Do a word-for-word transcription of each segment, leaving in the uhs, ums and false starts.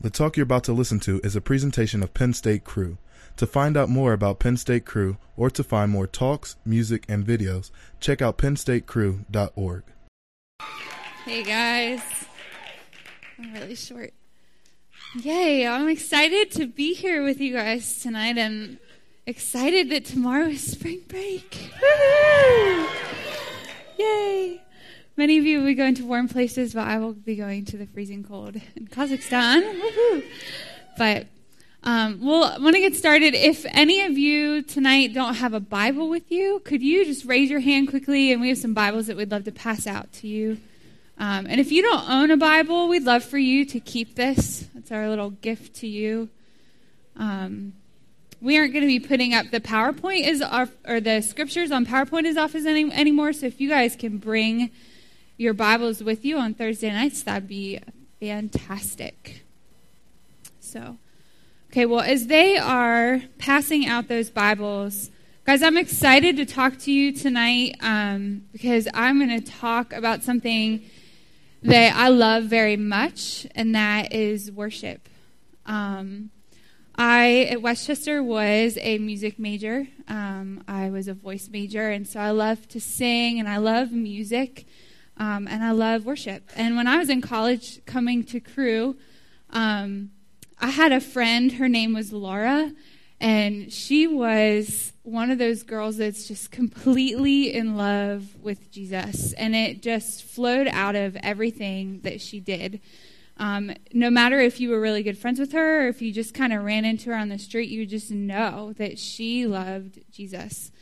The talk you're about to listen to is a presentation of Penn State Crew. To find out more about Penn State Crew or to find more talks, music, and videos, check out penn state crew dot org. Hey guys, I'm really short. Yay, I'm excited to be here with you guys tonight and excited that tomorrow is spring break. Woo-hoo! Yay. Many of you will be going to warm places, but I will be going to the freezing cold in Kazakhstan. Woo-hoo! But um, we'll want to get started. If any of you tonight don't have a Bible with you, could you just raise your hand quickly? And we have some Bibles that we'd love to pass out to you. Um, and if you don't own a Bible, we'd love for you to keep this. It's our little gift to you. Um, we aren't going to be putting up the PowerPoint is off, or the scriptures on PowerPoint is off as any, anymore. So if you guys can bring your Bibles with you on Thursday nights, that'd be fantastic. So, okay, well, as they are passing out those Bibles, guys, I'm excited to talk to you tonight um, because I'm going to talk about something that I love very much, and that is worship. Um, I, at Westchester, was a music major. Um, I was a voice major, and so I love to sing, and I love music. Um, and I love worship. And when I was in college coming to Crew, um, I had a friend, her name was Laura, and she was one of those girls that's just completely in love with Jesus. And it just flowed out of everything that she did. Um, no matter if you were really good friends with her or if you just kind of ran into her on the street, you would just know that she loved Jesus.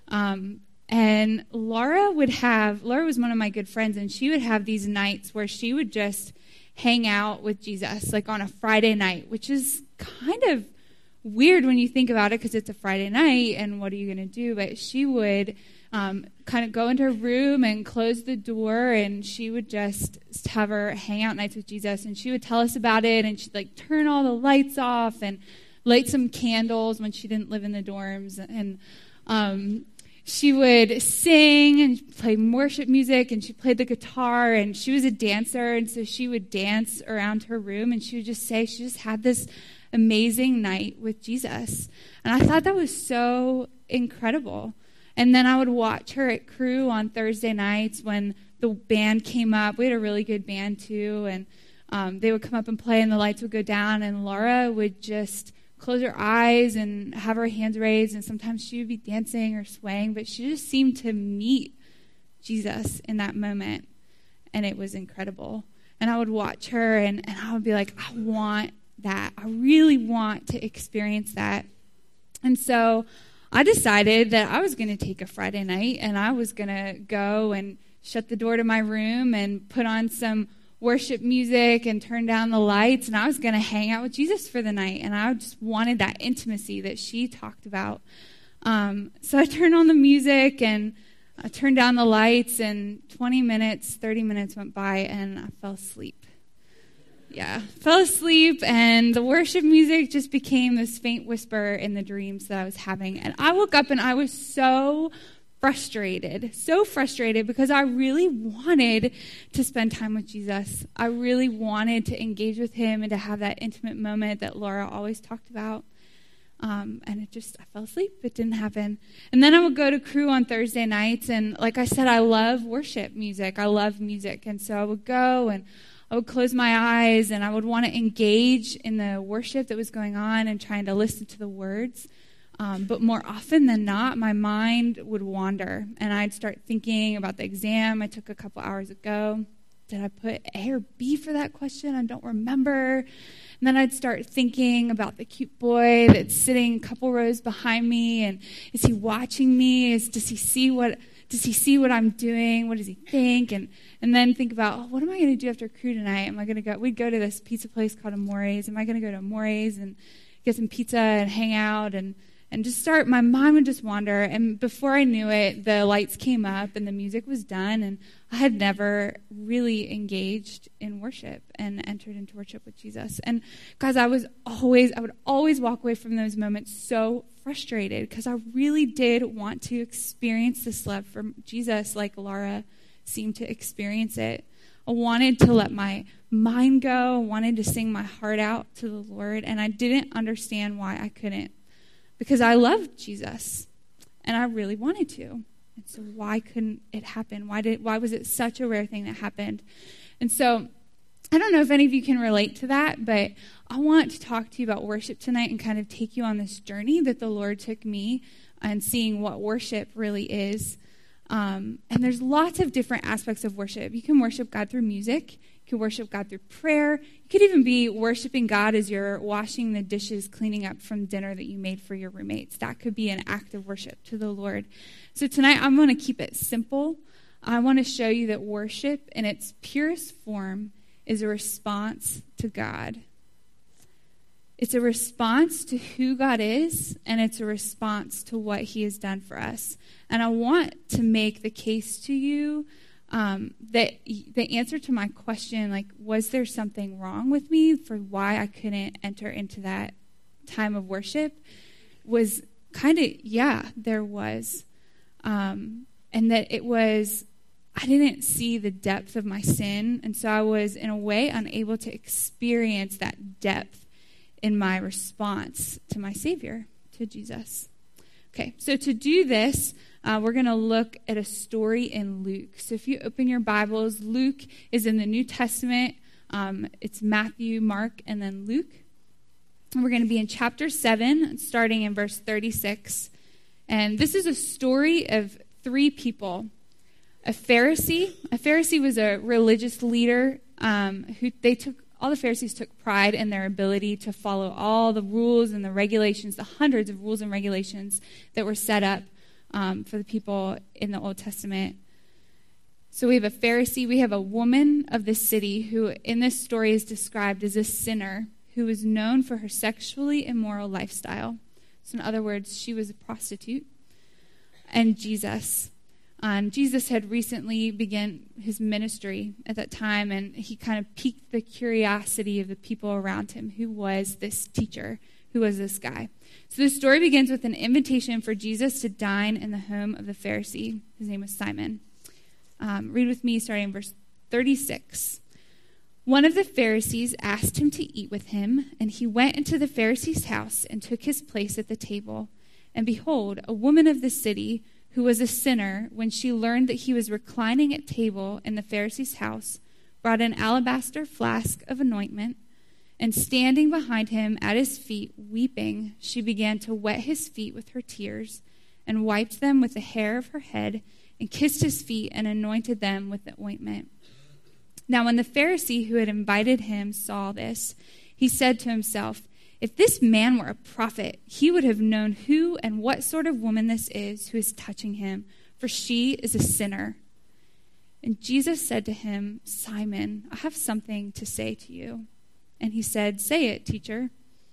Um And Laura would have, Laura was one of my good friends, and she would have these nights where she would just hang out with Jesus, like on a Friday night, which is kind of weird when you think about it because it's a Friday night, and what are you going to do? But she would um, kind of go into her room and close the door, and she would just have her hangout nights with Jesus, and she would tell us about it, and she'd like turn all the lights off and light some candles when she didn't live in the dorms, and um she would sing and play worship music, and she played the guitar, and she was a dancer, and so she would dance around her room, and she would just say she just had this amazing night with Jesus. And I thought that was so incredible. And then I would watch her at Crew on Thursday nights when the band came up. We had a really good band too, and um, they would come up and play, and the lights would go down, and Laura would just close her eyes and have her hands raised, and sometimes she would be dancing or swaying, but she just seemed to meet Jesus in that moment, and it was incredible. And I would watch her, and, and I would be like, I want that. I really want to experience that. And so I decided that I was going to take a Friday night, and I was going to go and shut the door to my room and put on some worship music and turn down the lights, and I was going to hang out with Jesus for the night, and I just wanted that intimacy that she talked about. Um, so I turned on the music, and I turned down the lights, and twenty minutes, thirty minutes went by, and I fell asleep. Yeah, fell asleep, and the worship music just became this faint whisper in the dreams that I was having, and I woke up, and I was so frustrated, so frustrated because I really wanted to spend time with Jesus. I really wanted to engage with him and to have that intimate moment that Laura always talked about. Um, and it just, I fell asleep. It didn't happen. And then I would go to Crew on Thursday nights. And like I said, I love worship music. I love music. And so I would go and I would close my eyes and I would want to engage in the worship that was going on and trying to listen to the words. Um, but more often than not, my mind would wander, and I'd start thinking about the exam I took a couple hours ago. Did I put A or B for that question? I don't remember. And then I'd start thinking about the cute boy that's sitting a couple rows behind me, and is he watching me? Is, does he see what does he see what I'm doing? What does he think? And and then think about, oh, what am I going to do after Crew tonight? Am I going to go? We'd go to this pizza place called Amore's. Am I going to go to Amore's and get some pizza and hang out and And just start, my mind would just wander. And before I knew it, the lights came up and the music was done. And I had never really engaged in worship and entered into worship with Jesus. And guys, I was always, I would always walk away from those moments so frustrated because I really did want to experience this love for Jesus like Laura seemed to experience it. I wanted to let my mind go. I wanted to sing my heart out to the Lord, and I didn't understand why I couldn't, because I loved Jesus, and I really wanted to. And so why couldn't it happen? Why did? Why was it such a rare thing that happened? And so I don't know if any of you can relate to that, but I want to talk to you about worship tonight and kind of take you on this journey that the Lord took me and seeing what worship really is. Um, and there's lots of different aspects of worship. You can worship God through music. You can worship God through prayer. You could even be worshiping God as you're washing the dishes, cleaning up from dinner that you made for your roommates. That could be an act of worship to the Lord. So tonight I'm going to keep it simple. I want to show you that worship in its purest form is a response to God. It's a response to who God is, and it's a response to what he has done for us. And I want to make the case to you um, that the answer to my question, like, was there something wrong with me for why I couldn't enter into that time of worship, was kind of, yeah, there was. Um, and that it was, I didn't see the depth of my sin, and so I was, in a way, unable to experience that depth in my response to my Savior, to Jesus. Okay, so to do this, uh, we're going to look at a story in Luke. So if you open your Bibles, Luke is in the New Testament. Um, it's Matthew, Mark, and then Luke. And we're going to be in chapter seven, starting in verse thirty-six. And this is a story of three people. A Pharisee. A Pharisee was a religious leader um, who they took All the Pharisees took pride in their ability to follow all the rules and the regulations, the hundreds of rules and regulations that were set up um, for the people in the Old Testament. So we have a Pharisee, we have a woman of the city who in this story is described as a sinner who was known for her sexually immoral lifestyle. So in other words, she was a prostitute. And Jesus. Um, Jesus had recently begun his ministry at that time, and he kind of piqued the curiosity of the people around him. Who was this teacher? Who was this guy? So the story begins with an invitation for Jesus to dine in the home of the Pharisee. His name was Simon. Um, read with me starting in verse thirty-six. One of the Pharisees asked him to eat with him, and he went into the Pharisee's house and took his place at the table. And behold, a woman of the city, who was a sinner, when she learned that he was reclining at table in the Pharisee's house, brought an alabaster flask of anointment, and standing behind him at his feet, weeping, she began to wet his feet with her tears, and wiped them with the hair of her head, and kissed his feet, and anointed them with the ointment. Now when the Pharisee who had invited him saw this, he said to himself, "If this man were a prophet, he would have known who and what sort of woman this is who is touching him, for she is a sinner." And Jesus said to him, "Simon, I have something to say to you." And he said, "Say it, teacher."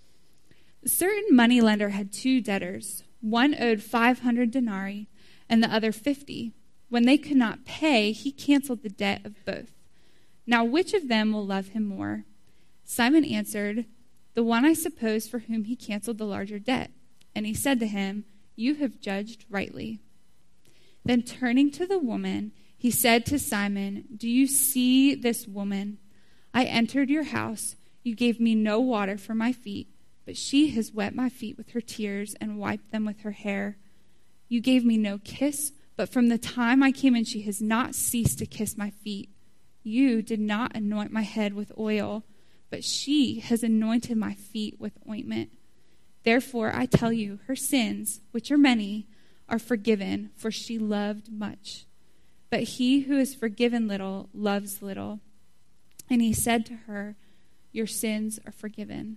A certain moneylender had two debtors. One owed five hundred denarii and the other fifty. When they could not pay, he canceled the debt of both. Now which of them will love him more? Simon answered, "The one, I suppose, for whom he canceled the larger debt." And he said to him, "You have judged rightly." Then turning to the woman, he said to Simon, "Do you see this woman? I entered your house. You gave me no water for my feet, but she has wet my feet with her tears and wiped them with her hair. You gave me no kiss, but from the time I came in, she has not ceased to kiss my feet. You did not anoint my head with oil, but she has anointed my feet with ointment. Therefore, I tell you, her sins, which are many, are forgiven, for she loved much. But he who is forgiven little loves little." And he said to her, "Your sins are forgiven."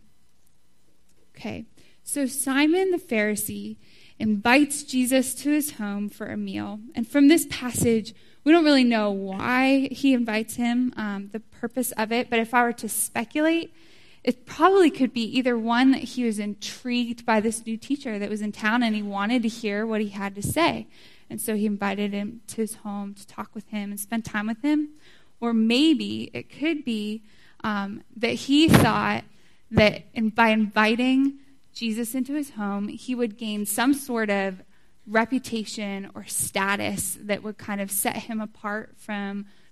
Okay, so Simon the Pharisee invites Jesus to his home for a meal. And from this passage, we don't really know why he invites him, um, the purpose of it, but if I were to speculate, it probably could be either one, that he was intrigued by this new teacher that was in town and he wanted to hear what he had to say. And so he invited him to his home to talk with him and spend time with him. Or maybe it could be um, that he thought that in, by inviting Jesus into his home, he would gain some sort of reputation or status that would kind of set him apart from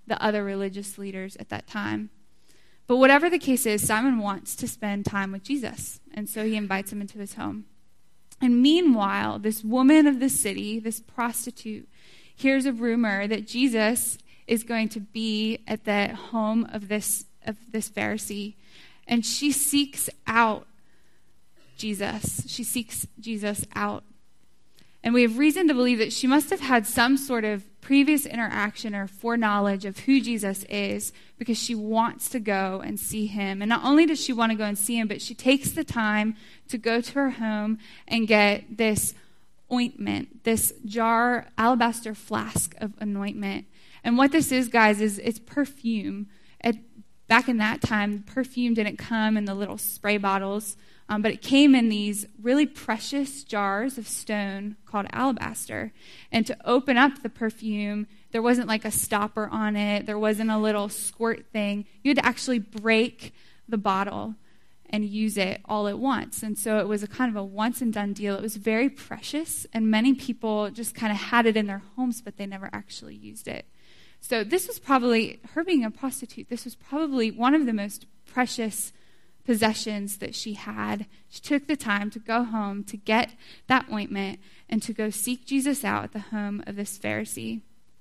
the other religious leaders at that time. But whatever the case is, Simon wants to spend time with Jesus, and so he invites him into his home. And meanwhile, this woman of the city, this prostitute, hears a rumor that Jesus is going to be at the home of this of this Pharisee, and she seeks out Jesus. She seeks Jesus out. And we have reason to believe that she must have had some sort of previous interaction or foreknowledge of who Jesus is, because she wants to go and see him. And not only does she want to go and see him, but she takes the time to go to her home and get this ointment, this jar, alabaster flask of anointment. And what this is, guys, is it's perfume. At, back in that time, perfume didn't come in the little spray bottles, um, but it came in these really precious jars of stone called alabaster. And to open up the perfume, there wasn't like a stopper on it. There wasn't a little squirt thing. You had to actually break the bottle and use it all at once. And so it was a kind of a once and done deal. It was very precious, and many people just kind of had it in their homes, but they never actually used it. So this was probably, her being a prostitute, this was probably one of the most precious possessions that she had. She took the time to go home to get that ointment and to go seek Jesus out at the home of this Pharisee.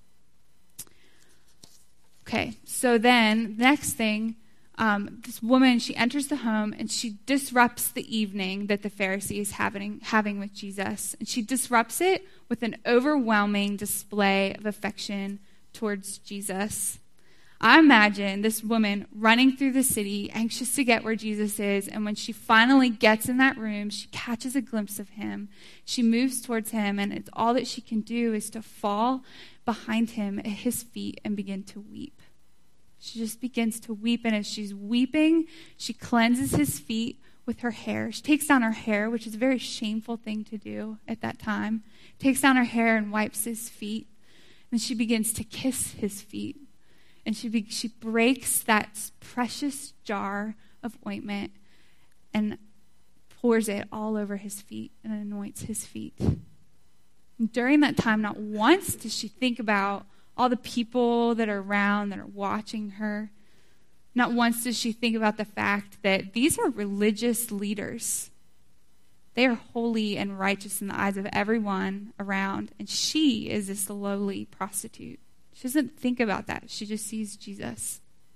Okay, so then next thing, um, this woman, she enters the home and she disrupts the evening that the Pharisee is having, having with Jesus. And she disrupts it with an overwhelming display of affection towards Jesus. I imagine this woman running through the city, anxious to get where Jesus is, and when she finally gets in that room, she catches a glimpse of him. She moves towards him, and it's all that she can do is to fall behind him at his feet and begin to weep. She just begins to weep, and as she's weeping, she cleanses his feet with her hair. She takes down her hair, which is a very shameful thing to do at that time. Takes down her hair and wipes his feet. And she begins to kiss his feet. And she be, she breaks that precious jar of ointment and pours it all over his feet and anoints his feet. And during that time, not once does she think about all the people that are around that are watching her. Not once does she think about the fact that these are religious leaders. They are holy and righteous in the eyes of everyone around, and she is this lowly prostitute. She doesn't think about that. She just sees Jesus.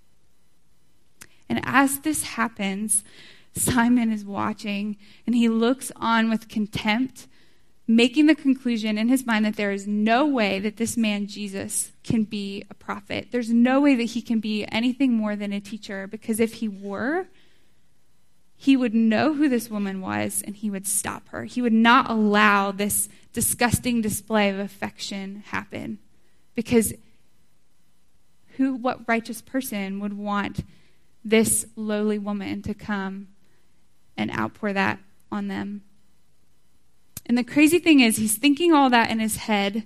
And as this happens, Simon is watching, and he looks on with contempt, making the conclusion in his mind that there is no way that this man Jesus can be a prophet. There's no way that he can be anything more than a teacher, because if he were, he would know who this woman was and he would stop her. He would not allow this disgusting display of affection happen, because who, what righteous person would want this lowly woman to come and outpour that on them? And the crazy thing is, he's thinking all that in his head,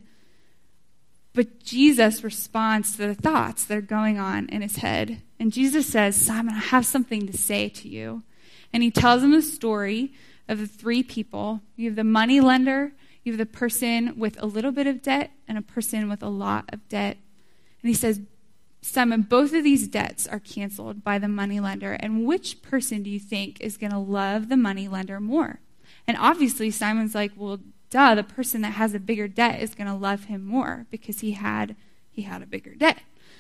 but Jesus responds to the thoughts that are going on in his head. And Jesus says, Simon, I have something to say to you. And he tells him the story of the three people. You have the money lender, you have the person with a little bit of debt, and a person with a lot of debt. And he says, Simon, both of these debts are canceled by the money lender. And which person do you think is going to love the money lender more? And obviously Simon's like, well, duh, the person that has a bigger debt is going to love him more, because he had he had a bigger debt.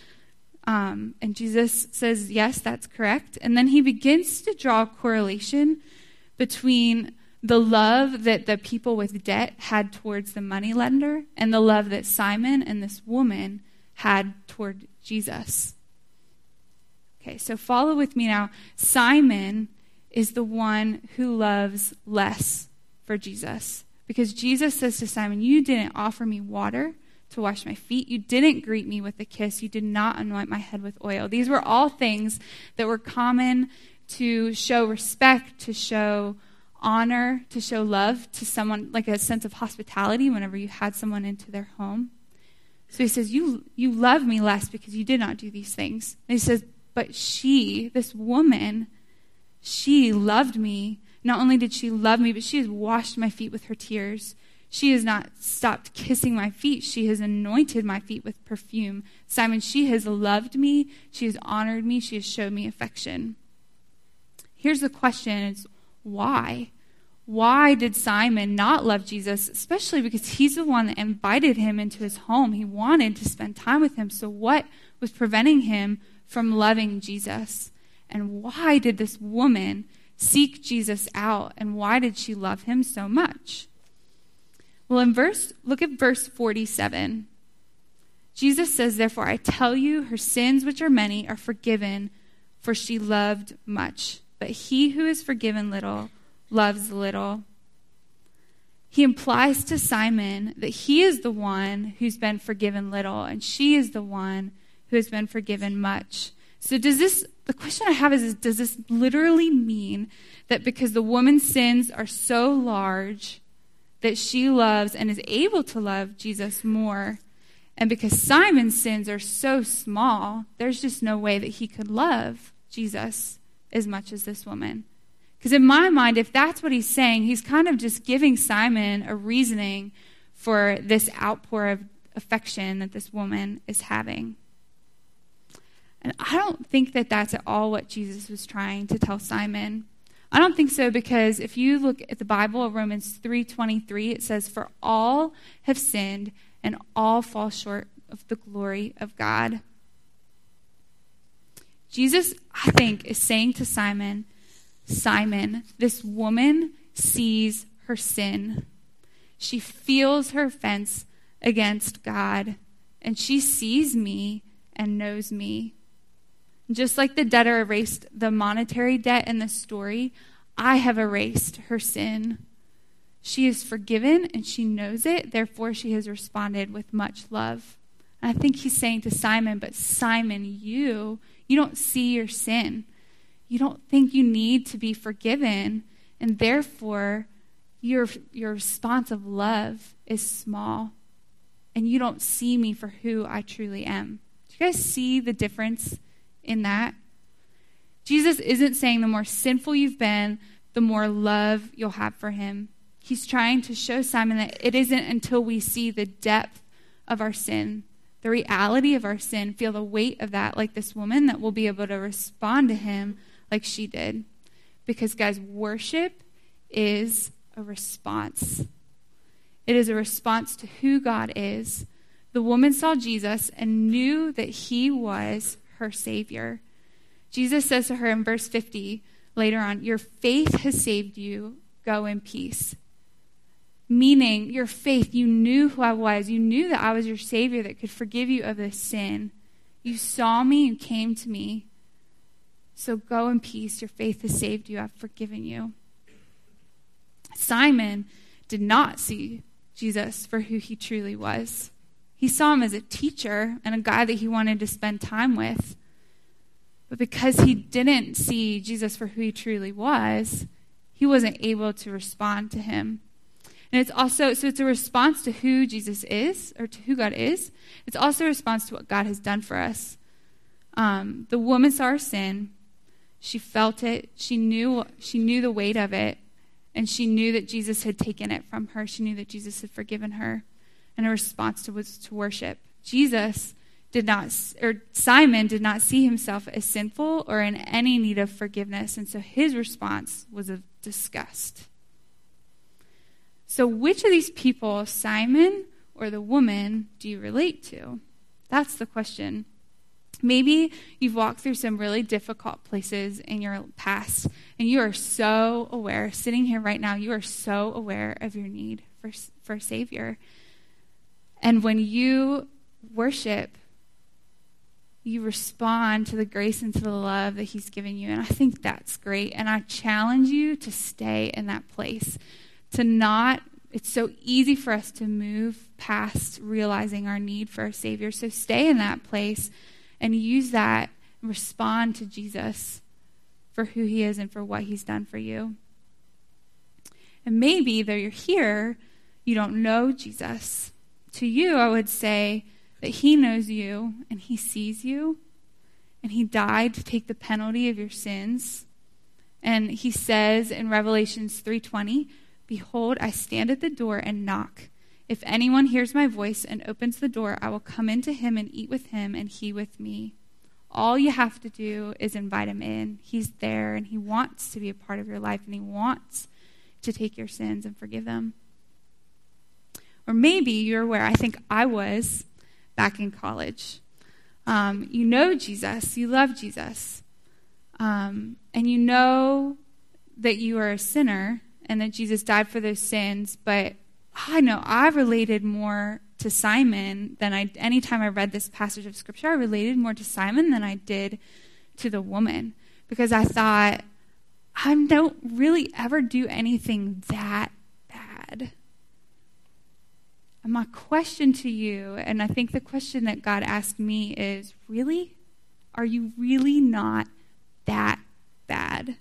Um, and Jesus says, yes, that's correct. And then he begins to draw a correlation between the love that the people with debt had towards the money lender and the love that Simon and this woman had toward Jesus. Okay, so follow with me now. Simon is the one who loves less for Jesus, because Jesus says to Simon, you didn't offer me water to wash my feet. You didn't greet me with a kiss. You did not anoint my head with oil. These were all things that were common to show respect, to show honor, to show love to someone, like a sense of hospitality whenever you had someone into their home. So he says, you, you love me less because you did not do these things. And he says, but she, this woman, she loved me. Not only did she love me, but she has washed my feet with her tears. She has not stopped kissing my feet. She has anointed my feet with perfume. Simon, she has loved me. She has honored me. She has showed me affection. Here's the question, is why? Why did Simon not love Jesus? Especially because he's the one that invited him into his home. He wanted to spend time with him. So what was preventing him from loving Jesus? And why did this woman seek Jesus out? And why did she love him so much? Well, in verse, look at verse forty-seven. Jesus says, therefore, I tell you, her sins, which are many, are forgiven, for she loved much. But he who is forgiven little loves little. He implies to Simon that he is the one who's been forgiven little, and she is the one who has been forgiven much. So does this, the question I have is, does this literally mean that because the woman's sins are so large, that she loves and is able to love Jesus more, and because Simon's sins are so small, there's just no way that he could love Jesus as much as this woman? Because in my mind, if that's what he's saying, he's kind of just giving Simon a reasoning for this outpour of affection that this woman is having. And I don't think that that's at all what Jesus was trying to tell Simon. I don't think so, because if you look at the Bible, Romans three twenty-three, it says, for all have sinned and all fall short of the glory of God. Jesus, I think, is saying to Simon, Simon, this woman sees her sin. She feels her offense against God, and she sees me and knows me. Just like the debtor erased the monetary debt in the story, I have erased her sin. She is forgiven and she knows it, therefore she has responded with much love. And I think he's saying to Simon, but Simon, you, you don't see your sin. You don't think you need to be forgiven, and therefore your, your response of love is small, and you don't see me for who I truly am. Do you guys see the difference in that? Jesus isn't saying the more sinful you've been, the more love you'll have for him. He's trying to show Simon that it isn't until we see the depth of our sin, the reality of our sin, feel the weight of that like this woman, that we'll be able to respond to him like she did. Because, guys, worship is a response. It is a response to who God is. The woman saw Jesus and knew that he was her Savior. Jesus says to her in verse fifty, later on, your faith has saved you. Go in peace. Meaning, your faith, you knew who I was. You knew that I was your Savior that could forgive you of this sin. You saw me and came to me. So go in peace. Your faith has saved you. I've forgiven you. Simon did not see Jesus for who he truly was. He saw him as a teacher and a guy that he wanted to spend time with. But because he didn't see Jesus for who he truly was, he wasn't able to respond to him. And it's also, so it's a response to who Jesus is, or to who God is. It's also a response to what God has done for us. Um, the woman saw her sin. She felt it. She knew, she knew the weight of it. And she knew that Jesus had taken it from her. She knew that Jesus had forgiven her. And her response to was to worship. Jesus did not, or Simon did not see himself as sinful or in any need of forgiveness. And so his response was of disgust. So which of these people, Simon or the woman, do you relate to? That's the question. Maybe you've walked through some really difficult places in your past, and you are so aware, sitting here right now, you are so aware of your need for, for a Savior. And when you worship, you respond to the grace and to the love that he's given you. And I think that's great. And I challenge you to stay in that place. To not, it's so easy for us to move past realizing our need for a Savior. So stay in that place and use that, respond to Jesus for who he is and for what he's done for you. And maybe, though you're here, you don't know Jesus. To you, I would say that he knows you and he sees you, and he died to take the penalty of your sins. And he says in Revelations three twenty, Behold, I stand at the door and knock. If anyone hears my voice and opens the door, I will come into him and eat with him and he with me. All you have to do is invite him in. He's there and he wants to be a part of your life and he wants to take your sins and forgive them. Or maybe you're where I think I was back in college. Um, you know Jesus, you love Jesus, um, and you know that you are a sinner and that Jesus died for those sins, but I know I related more to Simon than I, anytime I read this passage of scripture, I related more to Simon than I did to the woman, because I thought, I don't really ever do anything that bad. And my question to you, and I think the question that God asked me is, really? Are you really not that bad?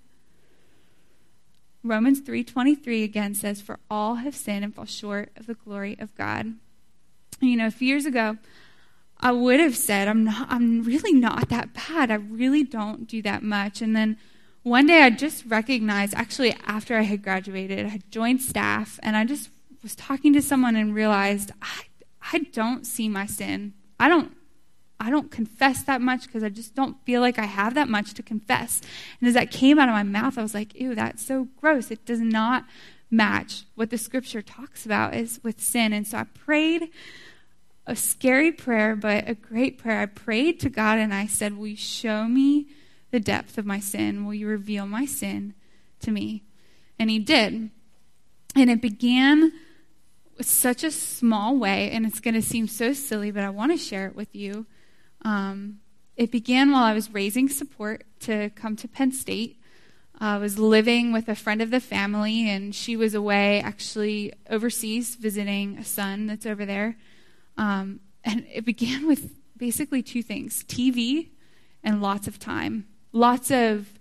Romans three twenty-three again says, for all have sinned and fall short of the glory of God. You know, a few years ago, I would have said, I'm not, I'm really not that bad. I really don't do that much. And then one day I just recognized, actually after I had graduated, I had joined staff, and I just was talking to someone and realized I, I don't see my sin. I don't I don't confess that much because I just don't feel like I have that much to confess. And as that came out of my mouth, I was like, ew, that's so gross. It does not match what the scripture talks about is with sin. And so I prayed a scary prayer, but a great prayer. I prayed to God and I said, will you show me the depth of my sin? Will you reveal my sin to me? And he did. And it began with such a small way, and it's going to seem so silly, but I want to share it with you. Um, it began while I was raising support to come to Penn State. I was living with a friend of the family, and she was away actually overseas visiting a son that's over there. Um, and it began with basically two things, T V and lots of time. Lots of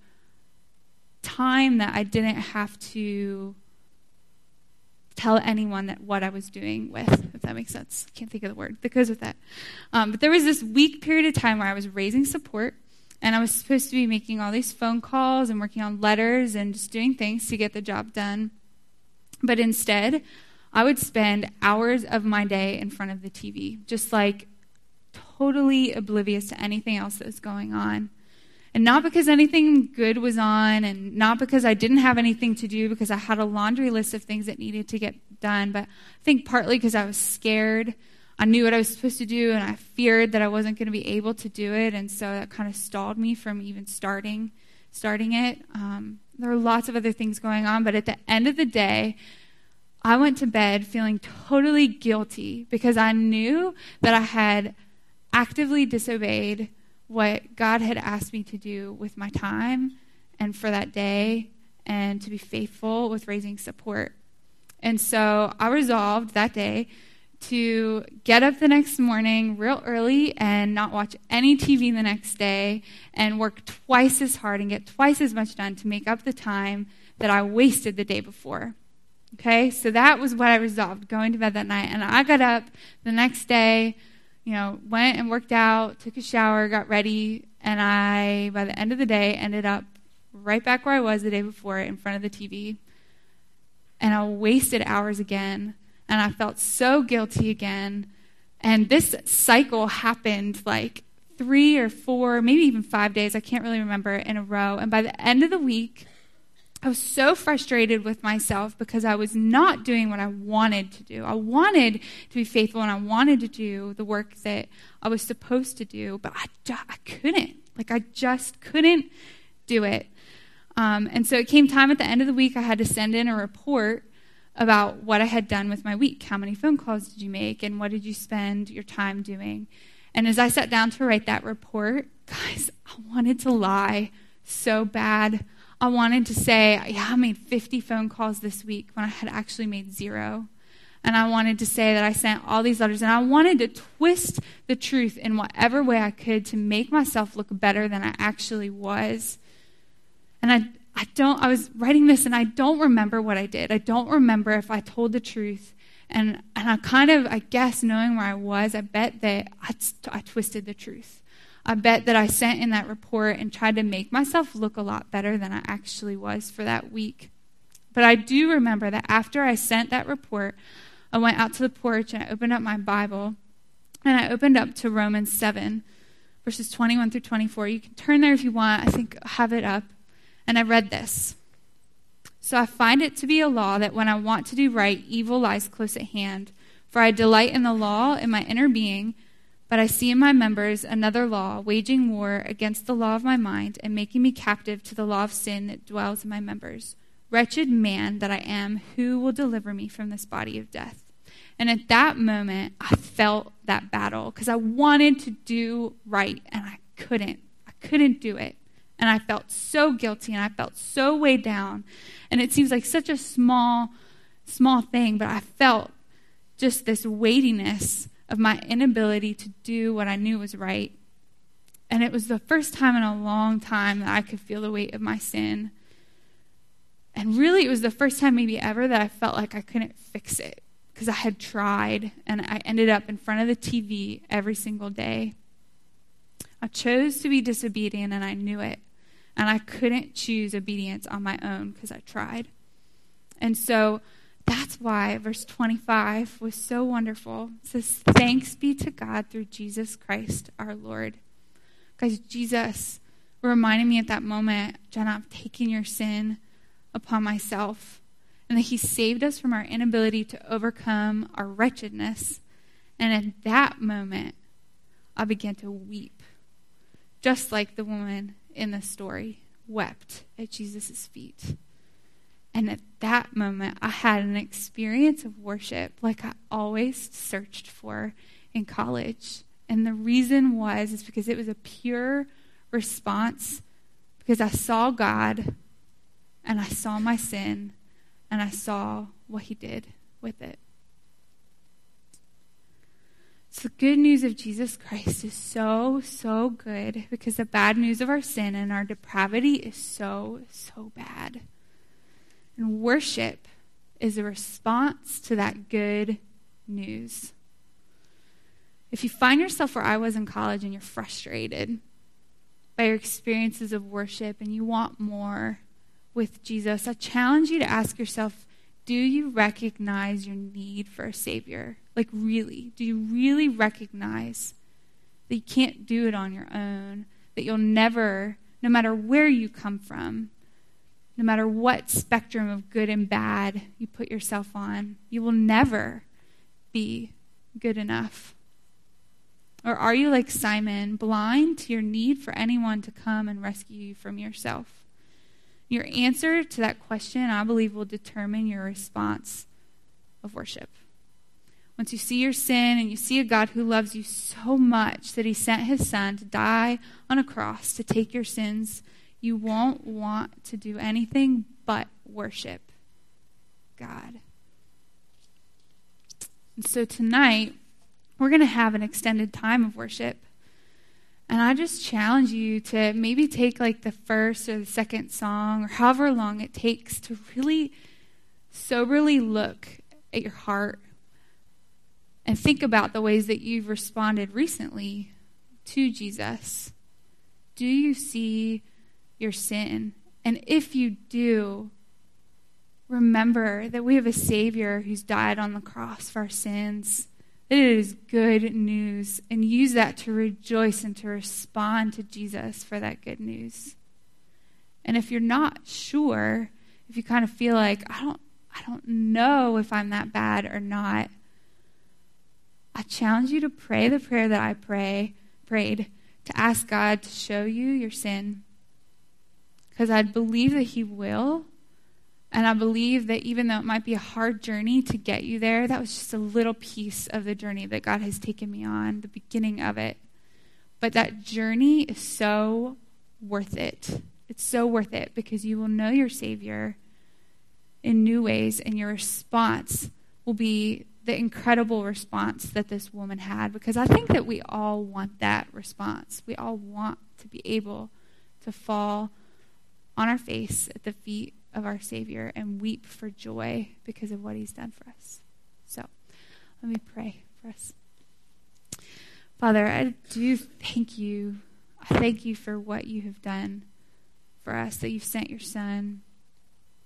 time that I didn't have to tell anyone that what I was doing with, if that makes sense. I can't think of the word that goes with that. Um, but there was this week period of time where I was raising support, and I was supposed to be making all these phone calls and working on letters and just doing things to get the job done. But instead, I would spend hours of my day in front of the T V, just like totally oblivious to anything else that was going on. And not because anything good was on, and not because I didn't have anything to do, because I had a laundry list of things that needed to get done, but I think partly because I was scared. I knew what I was supposed to do, and I feared that I wasn't going to be able to do it, and so that kind of stalled me from even starting starting it. Um, there were lots of other things going on, but at the end of the day, I went to bed feeling totally guilty because I knew that I had actively disobeyed what God had asked me to do with my time and for that day, and to be faithful with raising support. And so I resolved that day to get up the next morning real early and not watch any T V the next day, and work twice as hard and get twice as much done to make up the time that I wasted the day before. Okay, so that was what I resolved, going to bed that night. And I got up the next day, you know, went and worked out, took a shower, got ready, and I, by the end of the day, ended up right back where I was the day before, in front of the T V. And I wasted hours again, and I felt so guilty again. And this cycle happened like three or four, maybe even five days, I can't really remember, in a row. And by the end of the week, I was so frustrated with myself because I was not doing what I wanted to do. I wanted to be faithful, and I wanted to do the work that I was supposed to do, but I, I couldn't. Like, I just couldn't do it. Um, and so it came time at the end of the week, I had to send in a report about what I had done with my week. How many phone calls did you make, and what did you spend your time doing? And as I sat down to write that report, guys, I wanted to lie so bad. I wanted to say, yeah, I made fifty phone calls this week when I had actually made zero. And I wanted to say that I sent all these letters, and I wanted to twist the truth in whatever way I could to make myself look better than I actually was. And I I don't, I was writing this, and I don't remember what I did. I don't remember if I told the truth. And and I kind of, I guess, knowing where I was, I bet that I, I twisted the truth. I bet that I sent in that report and tried to make myself look a lot better than I actually was for that week. But I do remember that after I sent that report, I went out to the porch and I opened up my Bible, and I opened up to Romans seven, verses twenty-one through twenty-four. You can turn there if you want. I think I have it up. And I read this. So I find it to be a law that when I want to do right, evil lies close at hand. For I delight in the law in my inner being, but I see in my members another law, waging war against the law of my mind and making me captive to the law of sin that dwells in my members. Wretched man that I am, who will deliver me from this body of death? And at that moment, I felt that battle because I wanted to do right, and I couldn't. I couldn't do it. And I felt so guilty, and I felt so weighed down. And it seems like such a small, small thing, but I felt just this weightiness of my inability to do what I knew was right. And it was the first time in a long time that I could feel the weight of my sin. And really, it was the first time maybe ever that I felt like I couldn't fix it, because I had tried, and I ended up in front of the T V every single day. I chose to be disobedient, and I knew it. And I couldn't choose obedience on my own because I tried. And so that's why verse twenty-five was so wonderful. It says, thanks be to God through Jesus Christ our Lord. Guys, Jesus reminded me at that moment, Jenna, I'm taking your sin upon myself. And that he saved us from our inability to overcome our wretchedness. And at that moment, I began to weep. Just like the woman in the story wept at Jesus' feet. And at that moment, I had an experience of worship like I always searched for in college. And the reason was is because it was a pure response, because I saw God and I saw my sin and I saw what he did with it. So the good news of Jesus Christ is so, so good, because the bad news of our sin and our depravity is so, so bad. And worship is a response to that good news. If you find yourself where I was in college and you're frustrated by your experiences of worship and you want more with Jesus, I challenge you to ask yourself, do you recognize your need for a Savior? Like, really? Do you really recognize that you can't do it on your own? That you'll never, no matter where you come from, no matter what spectrum of good and bad you put yourself on, you will never be good enough? Or are you like Simon, blind to your need for anyone to come and rescue you from yourself? Your answer to that question, I believe, will determine your response of worship. Once you see your sin and you see a God who loves you so much that he sent his son to die on a cross to take your sins, you won't want to do anything but worship God. And so tonight, we're going to have an extended time of worship. And I just challenge you to maybe take like the first or the second song, or however long it takes, to really soberly look at your heart and think about the ways that you've responded recently to Jesus. Do you see your sin? And if you do, remember that we have a Savior who's died on the cross for our sins. It is good news, and use that to rejoice and to respond to Jesus for that good news. And if you're not sure, if you kind of feel like, I don't I don't know if I'm that bad or not, I challenge you to pray the prayer that I pray prayed, to ask God to show you your sin. Because I believe that he will. And I believe that even though it might be a hard journey to get you there, that was just a little piece of the journey that God has taken me on, the beginning of it. But that journey is so worth it. It's so worth it, because you will know your Savior in new ways, and your response will be the incredible response that this woman had. Because I think that we all want that response. We all want to be able to fall on our face at the feet of our Savior and weep for joy because of what he's done for us. So let me pray for us. Father, I do thank you. I thank you for what you have done for us, that you've sent your son to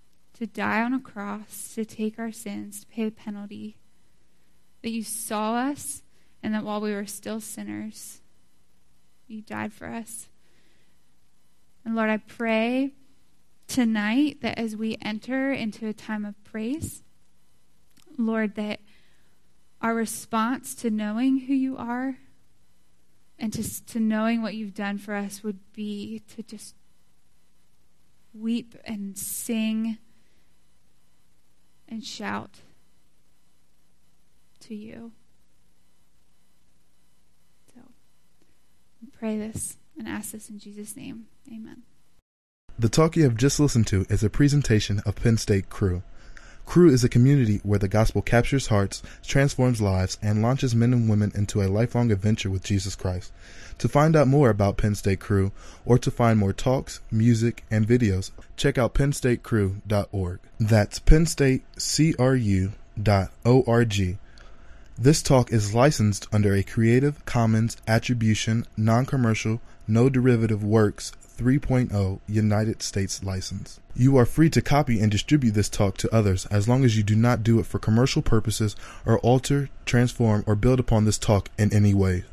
to die on a cross, to take our sins, to pay the penalty. That you saw us, and that while we were still sinners, you died for us. And Lord, I pray tonight that as we enter into a time of praise, Lord, that our response to knowing who you are and to, to knowing what you've done for us would be to just weep and sing and shout to you. So, we pray this and ask this in Jesus' name. Amen. The talk you have just listened to is a presentation of Penn State Crew. Crew is a community where the gospel captures hearts, transforms lives, and launches men and women into a lifelong adventure with Jesus Christ. To find out more about Penn State Crew, or to find more talks, music, and videos, check out penn state crew dot org. That's penn state crew dot org. This talk is licensed under a Creative Commons Attribution, Non-Commercial, No Derivative Works three point oh United States license. You are free to copy and distribute this talk to others as long as you do not do it for commercial purposes or alter, transform, or build upon this talk in any way.